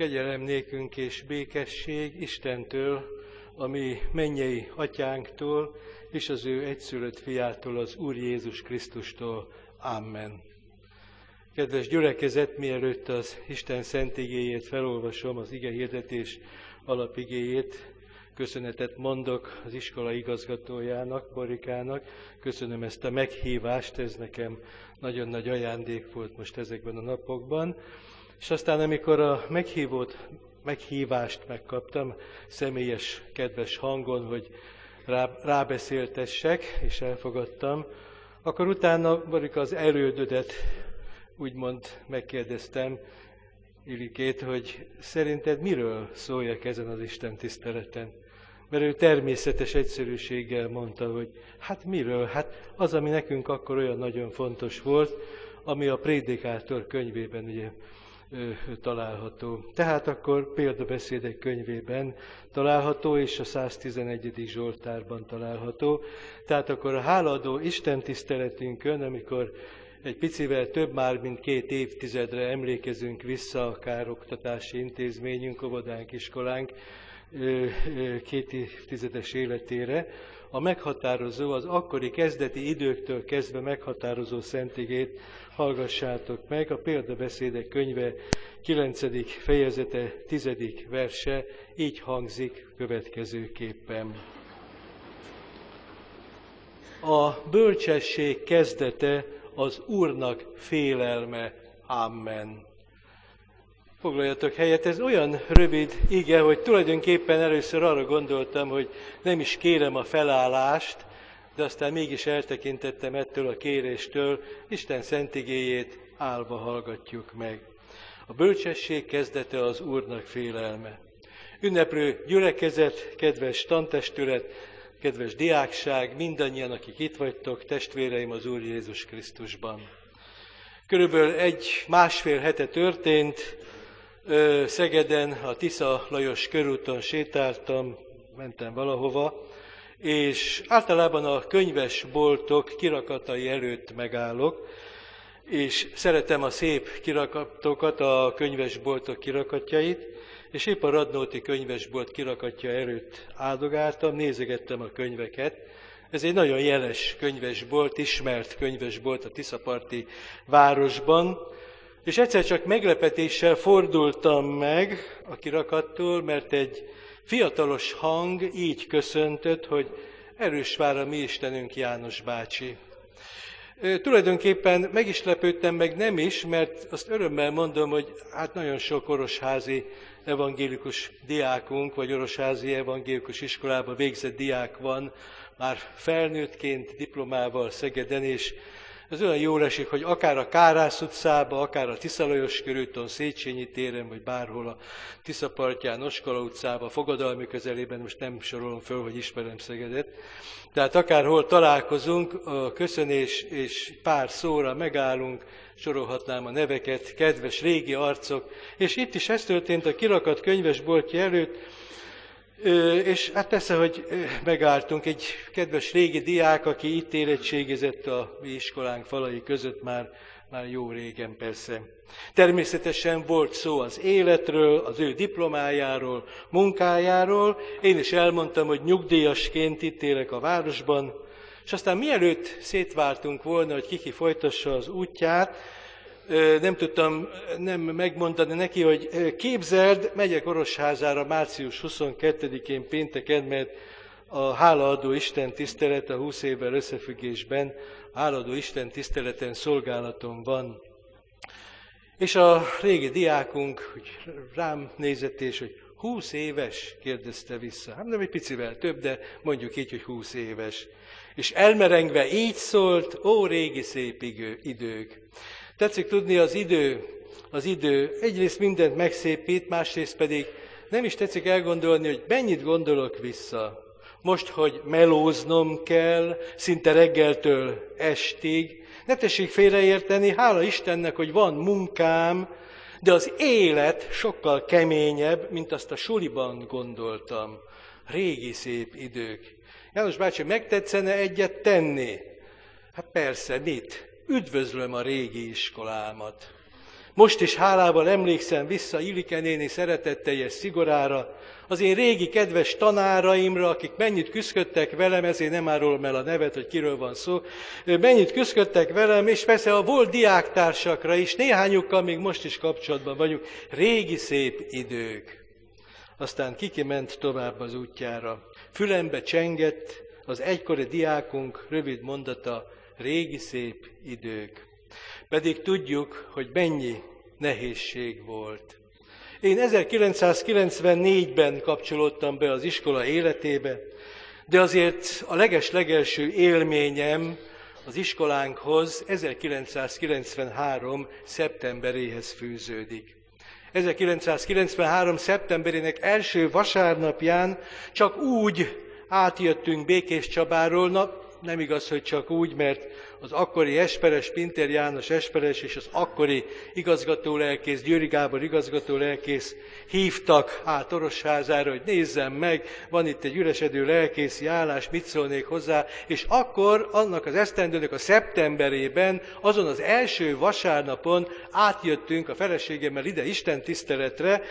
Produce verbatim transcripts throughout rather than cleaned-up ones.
Kegyelem nékünk és békesség Istentől, a mi mennyei atyánktól, és az ő egyszülött fiától, az Úr Jézus Krisztustól. Amen. Kedves gyülekezet, mielőtt az Isten szent igéjét felolvasom, az ige hirdetés alapigéjét, köszönetet mondok az iskola igazgatójának, Borikának. Köszönöm ezt a meghívást, ez nekem nagyon nagy ajándék volt most ezekben a napokban. És aztán, amikor a meghívót, meghívást megkaptam, személyes, kedves hangon, hogy rá, rábeszéltessek, és elfogadtam, akkor utána, Borika, az erődödet úgymond megkérdeztem Ilikét, hogy szerinted miről szóljak ezen az Isten tiszteleten? Mert ő természetes egyszerűséggel mondta, hogy hát miről? Hát az, ami nekünk akkor olyan nagyon fontos volt, ami a Prédikátor könyvében ugye található. Tehát akkor példabeszédek könyvében található, és a száztizenegyedik Zsoltárban található. Tehát akkor a hálaadó Isten tiszteletünkön, amikor egy picivel több már, mint két évtizedre emlékezünk vissza, akár oktatási intézményünk, óvodánk, iskolánk két évtizedes életére, a meghatározó, az akkori kezdeti időktől kezdve meghatározó szentigét hallgassátok meg. A példabeszédek könyve kilencedik fejezete, tizedik verse így hangzik következőképpen. A bölcsesség kezdete az Úrnak félelme. Amen. Foglaljatok helyet, ez olyan rövid ige, hogy tulajdonképpen először arra gondoltam, hogy nem is kérem a felállást, de aztán mégis eltekintettem ettől a kéréstől, Isten szent igéjét állva hallgatjuk meg. A bölcsesség kezdete az Úrnak félelme. Ünneplő gyülekezet, kedves tantestület, kedves diákság, mindannyian, akik itt vagytok, testvéreim az Úr Jézus Krisztusban. Körülbelül egy másfél hete történt, Szegeden a Tisza Lajos körúton sétáltam, mentem valahova, és általában a könyvesboltok kirakatai előtt megállok, és szeretem a szép kirakatokat, a könyvesboltok kirakatjait, és épp a Radnóti könyvesbolt kirakatja előtt áldogáltam, nézegettem a könyveket. Ez egy nagyon jeles könyvesbolt, ismert könyvesbolt a tiszaparti városban, és egyszer csak meglepetéssel fordultam meg a kirakattól, mert egy fiatalos hang így köszöntött, hogy erős vár a mi Istenünk, János bácsi. E, tulajdonképpen meg is lepődtem, meg nem is, mert azt örömmel mondom, hogy hát nagyon sok orosházi evangélikus diákunk, vagy orosházi evangélikus iskolába végzett diák van, már felnőttként, diplomával Szegeden, és ez olyan jól esik, hogy akár a Kárász utcába, akár a Tisza Lajos körúton, Széchenyi téren, vagy bárhol a Tisza partján, Oskola utcába, Fogadalmi közelében, most nem sorolom föl, hogy ismerem Szegedet. Tehát akárhol találkozunk, a köszönés és pár szóra megállunk, sorolhatnám a neveket, kedves régi arcok, és itt is ez történt a kirakat könyvesboltja előtt, és hát persze, hogy megálltunk, egy kedves régi diák, aki itt érettségizett a mi iskolánk falai között már, már jó régen persze. Természetesen volt szó az életről, az ő diplomájáról, munkájáról. Én is elmondtam, hogy nyugdíjasként itt élek a városban, és aztán mielőtt szétváltunk volna, hogy kiki folytassa az útját, nem tudtam nem megmondani neki, hogy képzeld, megyek Orosházára március huszonkettedikén pénteken, mert a hálaadó Isten tisztelet a húsz évvel összefüggésben, a hálaadó Isten tiszteleten szolgálatom van. És a régi diákunk hogy rám nézett, és hogy húsz éves, kérdezte vissza. Hát nem egy picivel több, de mondjuk így, hogy húsz éves. És elmerengve így szólt, ó, régi szép idők. Tetszik tudni, az idő, az idő egyrészt mindent megszépít, másrészt pedig nem is tetszik elgondolni, hogy mennyit gondolok vissza. Most, hogy melóznom kell, szinte reggeltől estig, ne tessék félreérteni, hála Istennek, hogy van munkám, de az élet sokkal keményebb, mint azt a suliban gondoltam. Régi szép idők. János bácsi, megtetszene egyet tenni? Hát persze, mit? Üdvözlöm a régi iskolámat. Most is hálával emlékszem vissza Ilike néni szeretetteljes szigorára, az én régi kedves tanáraimra, akik mennyit küszködtek velem, ezért nem árulom el a nevet, hogy kiről van szó, mennyit küszködtek velem, és persze a volt diáktársakra is, néhányukkal még most is kapcsolatban vagyunk, régi szép idők. Aztán Kiki ment tovább az útjára. Fülembe csengett az egykori diákunk rövid mondata, régi szép idők. Pedig tudjuk, hogy mennyi nehézség volt. Én ezerkilencszázkilencvennégyben kapcsolódtam be az iskola életébe, de azért a leges-legelső élményem az iskolánkhoz ezerkilencszázkilencvenhárom szeptemberéhez fűződik. ezerkilencszázkilencvenhárom szeptemberének első vasárnapján csak úgy átjöttünk Békéscsabáról, na nem igaz, hogy csak úgy, mert az akkori esperes, Pintér János esperes és az akkori igazgatólelkész, Győri Gábor igazgatólelkész hívtak át Orosházára, hogy nézzem meg, van itt egy üresedő lelkészi állás, mit szólnék hozzá, és akkor annak az esztendőnek a szeptemberében, azon az első vasárnapon átjöttünk a feleségemmel ide Isten tiszteletre,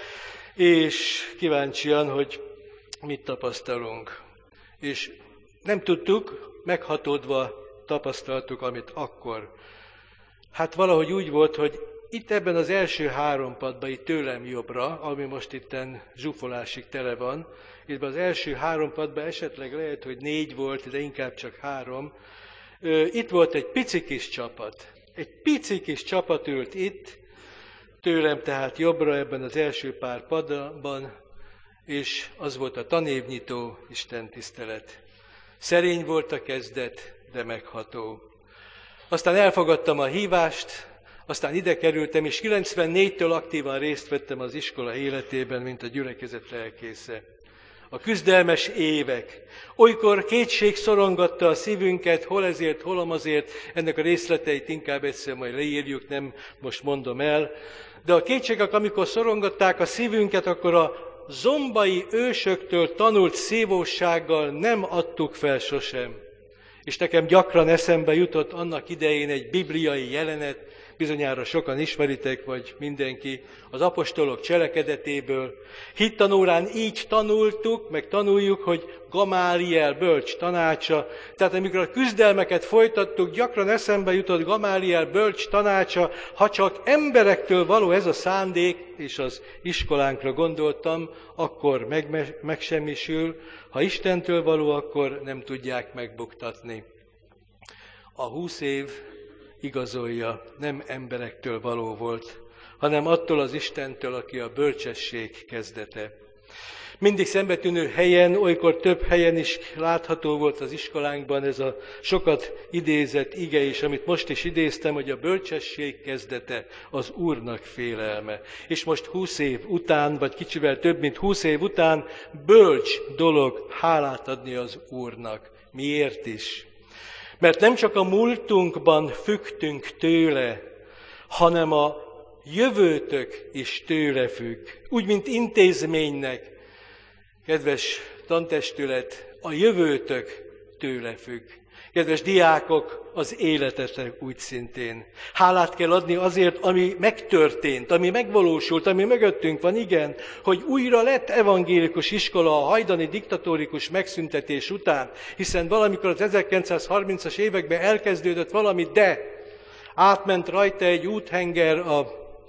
és kíváncsian, hogy mit tapasztalunk. És nem tudtuk, meghatódva tapasztaltuk, amit akkor. Hát valahogy úgy volt, hogy itt ebben az első három padban, itt tőlem jobbra, ami most itten zsúfolásig tele van, itt az első három padban esetleg lehet, hogy négy volt, de inkább csak három. Itt volt egy pici kis csapat. Egy pici kis csapat ült itt, tőlem tehát jobbra ebben az első pár padban, és az volt a tanévnyitó istentisztelet. Szerény volt a kezdet, de megható. Aztán elfogadtam a hívást, aztán ide kerültem, és kilencvennégytől aktívan részt vettem az iskola életében, mint a gyülekezet lelkésze. A küzdelmes évek. Olykor kétség szorongatta a szívünket, hol ezért, hol amazért, ennek a részleteit inkább egyszer majd leírjuk, nem most mondom el. De a kétségek, amikor szorongatták a szívünket, akkor a zombai ősöktől tanult szívósággal nem adtuk fel sosem. És nekem gyakran eszembe jutott annak idején egy bibliai jelenet, bizonyára sokan ismeritek, vagy mindenki, az apostolok cselekedetéből. Hittanórán így tanultuk, meg tanuljuk, hogy Gamáliel bölcs tanácsa. Tehát amikor a küzdelmeket folytattuk, gyakran eszembe jutott Gamáliel bölcs tanácsa, ha csak emberektől való ez a szándék, és az iskolánkra gondoltam, akkor meg, megsemmisül, ha Istentől való, akkor nem tudják megbuktatni. A húsz év igazolja, nem emberektől való volt, hanem attól az Istentől, aki a bölcsesség kezdete. Mindig szembetűnő helyen, olykor több helyen is látható volt az iskolánkban ez a sokat idézett ige is, amit most is idéztem, hogy a bölcsesség kezdete az Úrnak félelme. És most húsz év után, vagy kicsivel több, mint húsz év után bölcs dolog hálát adni az Úrnak. Miért is? Mert nem csak a múltunkban függtünk tőle, hanem a jövőtök is tőle függ. Úgy, mint intézménynek, kedves tantestület, a jövőtök tőle függ. Kedves diákok, az életetek úgy szintén. Hálát kell adni azért, ami megtörtént, ami megvalósult, ami mögöttünk van, igen, hogy újra lett evangélikus iskola a hajdani diktatórikus megszüntetés után, hiszen valamikor az ezerkilencszázharmincas években elkezdődött valami, de átment rajta egy úthenger a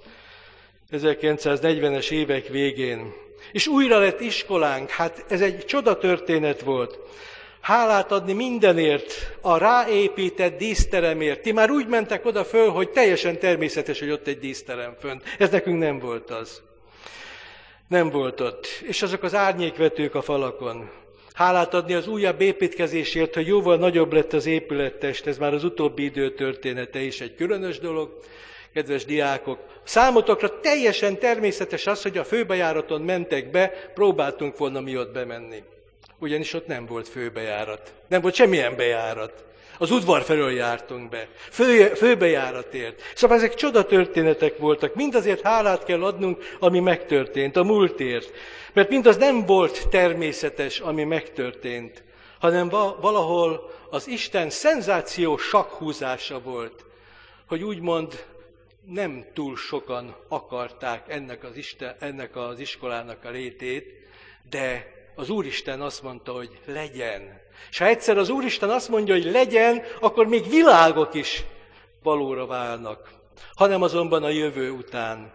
ezerkilencszáznegyvenes évek végén. És újra lett iskolánk, hát ez egy csodatörténet volt. Hálát adni mindenért, a ráépített díszteremért. Ti már úgy mentek oda föl, hogy teljesen természetes, hogy ott egy díszterem fönt. Ez nekünk nem volt az. Nem volt ott. És azok az árnyékvetők a falakon. Hálát adni az újabb építkezésért, hogy jóval nagyobb lett az épülettest, ez már az utóbbi idő története is egy különös dolog. Kedves diákok, számotokra teljesen természetes az, hogy a főbejáraton mentek be, próbáltunk volna mi ott bemenni. Ugyanis ott nem volt főbejárat. Nem volt semmilyen bejárat. Az udvar felől jártunk be. Fő, főbejáratért. Szóval ezek csodatörténetek voltak. Mindazért hálát kell adnunk, ami megtörtént, a múltért. Mert mindaz nem volt természetes, ami megtörtént, hanem valahol az Isten szenzációs sakkhúzása volt, hogy úgymond nem túl sokan akarták ennek az, Isten, ennek az iskolának a létét, de az Úristen azt mondta, hogy legyen. És ha egyszer az Úristen azt mondja, hogy legyen, akkor még világok is valóra válnak. Hanem azonban a jövő után,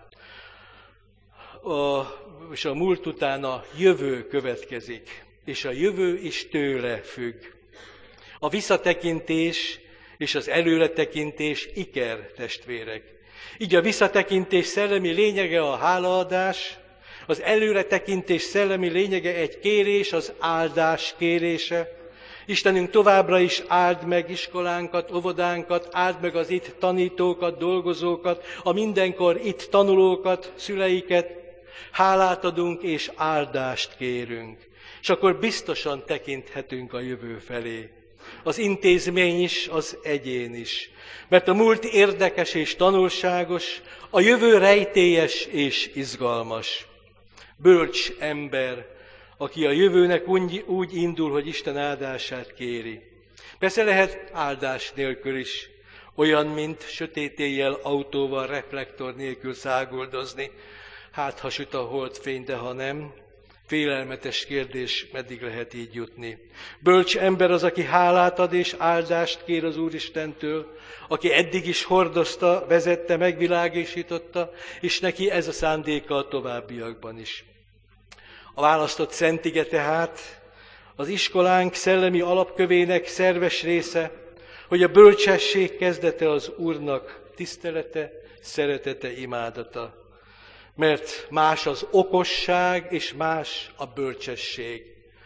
a, és a múlt után a jövő következik, és a jövő is tőle függ. A visszatekintés és az előretekintés iker, testvérek. Így a visszatekintés szellemi lényege a hálaadás, az előretekintés szellemi lényege egy kérés, az áldás kérése. Istenünk továbbra is áld meg iskolánkat, óvodánkat, áld meg az itt tanítókat, dolgozókat, a mindenkor itt tanulókat, szüleiket. Hálát adunk és áldást kérünk. És akkor biztosan tekinthetünk a jövő felé. Az intézmény is, az egyén is. Mert a múlt érdekes és tanulságos, a jövő rejtélyes és izgalmas. Bölcs ember, aki a jövőnek úgy, úgy indul, hogy Isten áldását kéri. Persze lehet áldás nélkül is, olyan, mint sötét éjjel autóval, reflektor nélkül száguldozni. Hát, ha süt a holdfény, de ha nem, félelmetes kérdés, meddig lehet így jutni. Bölcs ember az, aki hálát ad és áldást kér az Úristentől, aki eddig is hordozta, vezette, megvilágosította, és neki ez a szándéka a továbbiakban is. A választott szentige tehát az iskolánk szellemi alapkövének szerves része, hogy a bölcsesség kezdete az Úrnak tisztelete, szeretete, imádata. Mert más az okosság, és más a bölcsesség.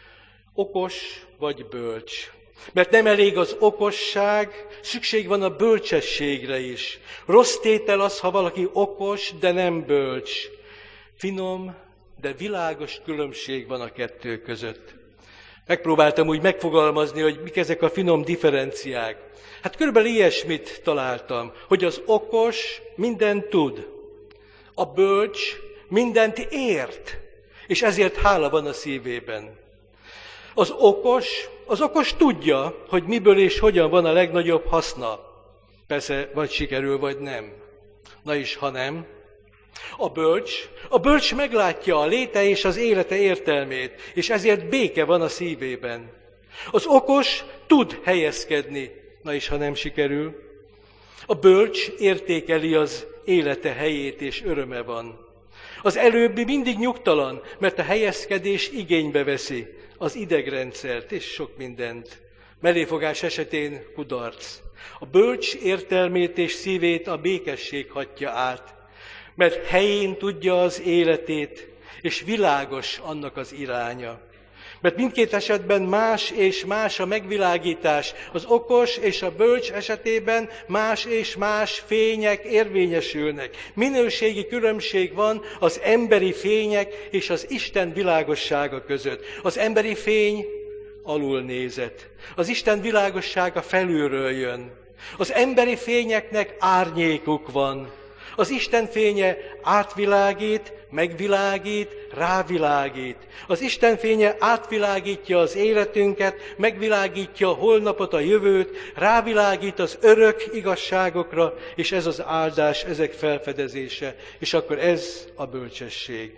Okos vagy bölcs. Mert nem elég az okosság, szükség van a bölcsességre is. Rossz tétel az, ha valaki okos, de nem bölcs. Finom, de világos különbség van a kettő között. Megpróbáltam úgy megfogalmazni, hogy mik ezek a finom differenciák. Hát körülbelül ilyesmit találtam, hogy az okos mindent tud. A bölcs mindent ért, és ezért hála van a szívében. Az okos, az okos tudja, hogy miből és hogyan van a legnagyobb haszna. Persze, vagy sikerül, vagy nem. Na is, ha nem. A bölcs, a bölcs meglátja a léte és az élete értelmét, és ezért béke van a szívében. Az okos tud helyezkedni, na is, ha nem sikerül. A bölcs értékeli az élete helyét, és öröme van. Az előbbi mindig nyugtalan, mert a helyezkedés igénybe veszi az idegrendszert és sok mindent. Melléfogás esetén kudarc. A bölcs értelmét és szívét a békesség hatja át, mert helyén tudja az életét, és világos annak az iránya. Mert mindkét esetben más és más a megvilágítás. Az okos és a bölcs esetében más és más fények érvényesülnek. Minőségi különbség van az emberi fények és az Isten világossága között. Az emberi fény alul nézett. Az Isten világossága felülről jön. Az emberi fényeknek árnyékuk van. Az Isten fénye átvilágít, megvilágít, rávilágít. Az Isten fénye átvilágítja az életünket, megvilágítja a holnapot, a jövőt, rávilágít az örök igazságokra, és ez az áldás, ezek felfedezése, és akkor ez a bölcsesség.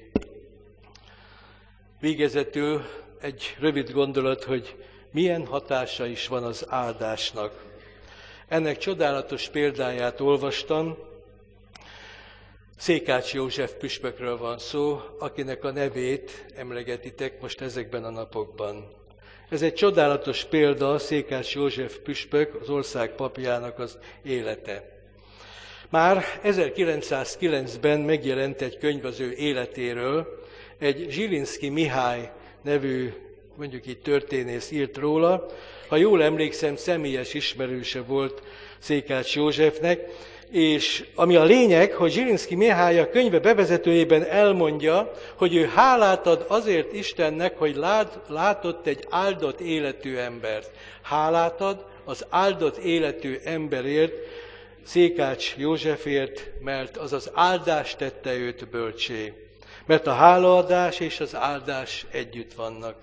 Végezetül egy rövid gondolat, hogy milyen hatása is van az áldásnak. Ennek csodálatos példáját olvastam. Székács József püspökről van szó, akinek a nevét emlegetitek most ezekben a napokban. Ez egy csodálatos példa, Székács József püspök, az ország papjának az élete. Már ezerkilencszázkilencben megjelent egy könyv az ő életéről, egy Zsilinszky Mihály nevű, mondjuk így történész írt róla. Ha jól emlékszem, személyes ismerőse volt Székács Józsefnek, és ami a lényeg, hogy Zsilinszky Mihály a könyve bevezetőjében elmondja, hogy ő hálát ad azért Istennek, hogy lát, látott egy áldott életű embert. Hálát ad az áldott életű emberért, Székács Józsefért, mert az az áldás tette őt bölcsé. Mert a hálaadás és az áldás együtt vannak.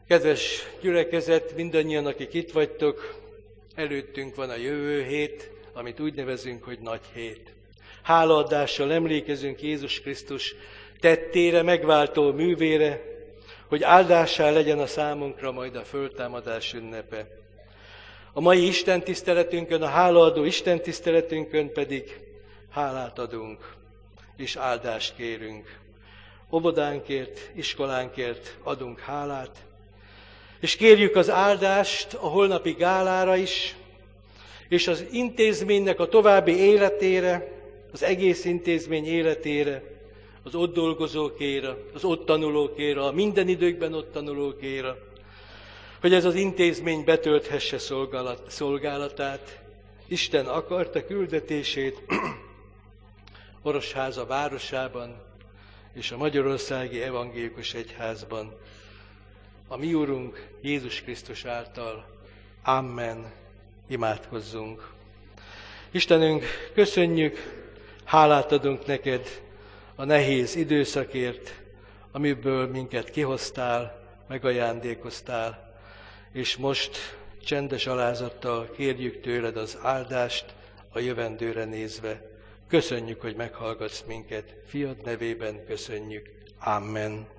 Kedves gyülekezet, mindannyian, akik itt vagytok, előttünk van a jövő hét, amit úgy nevezünk, hogy nagy hét. Hálaadással emlékezünk Jézus Krisztus tettére, megváltó művére, hogy áldássá legyen a számunkra majd a föltámadás ünnepe. A mai istentiszteletünkön, a hálaadó istentiszteletünkön pedig hálát adunk, és áldást kérünk. Óvodánkért, iskolánkért adunk hálát, és kérjük az áldást a holnapi gálára is, és az intézménynek a további életére, az egész intézmény életére, az ott dolgozókéra, az ott tanulókéra, a minden időkben ott tanulókéra, hogy ez az intézmény betölthesse szolgálat, szolgálatát, Isten akarta küldetését Orosháza városában és a Magyarországi Evangélikus Egyházban. A mi Urunk Jézus Krisztus által. Amen. Imádkozzunk. Istenünk, köszönjük, hálát adunk neked a nehéz időszakért, amiből minket kihoztál, megajándékoztál, és most csendes alázattal kérjük tőled az áldást a jövendőre nézve. Köszönjük, hogy meghallgatsz minket. Fiad nevében köszönjük. Amen.